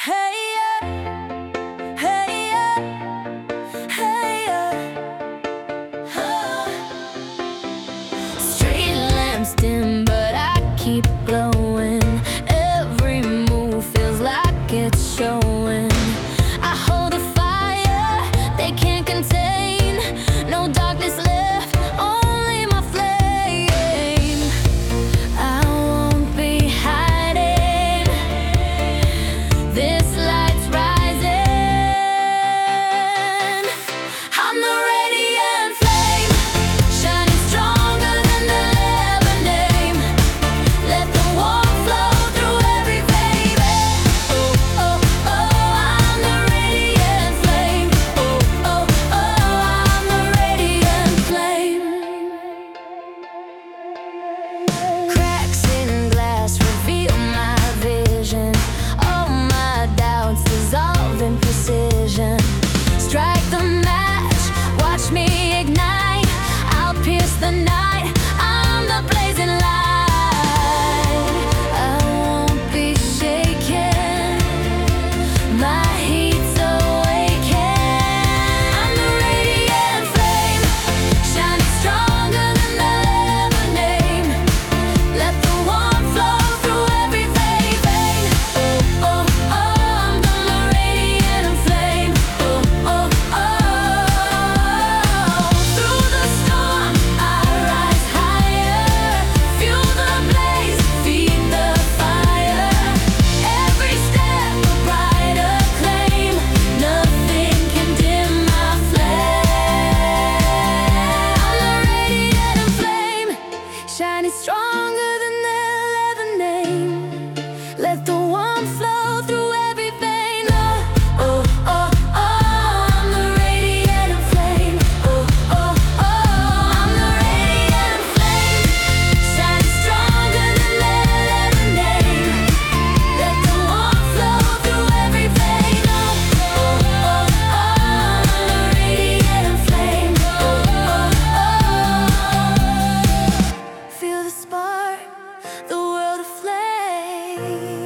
Hey, yeah. Hey, yeah. Hey, yeah. Street lamps dim, but I keep glowing. Every move feels like it's showing. I hold a fire they can't contain. No darkness left, only my flame. I won't be hiding. This light's rising. I'm the radiant flame, shining stronger than they'll ever name. Let the warmth flow through every vein. Oh, oh, oh, I'm the radiant flame. Oh, oh, oh, I'm the radiant flame. Cracks in glass reveal my vision. All my doubts dissolve in precision. Strike the match, watch me ignite. I'll pierce the night, I'm the blazing light. I won't be shaken, my heat's awakened. I'm the radiant flame, shining stronger than they'll ever name. Let the warmth flow through every vein. Oh, oh, oh, I'm the radiant flame. Oh, oh, oh. Through the storm, I rise higher. Fuel the blaze, feed the fire. Every step a brighter claim. Nothing can dim my flame. I'm the radiant flame, shining stronger than they'll ever name. Let the warmth flow through every vein. Oh, oh, oh, oh, I'm the radiant flame. Oh, oh, oh, I'm the radiant flame, shining stronger than they'll ever name. Let the warmth flow through every vein. Oh, oh, oh, I'm the radiant flame. Oh, oh, oh. Feel the spark, the world aflame.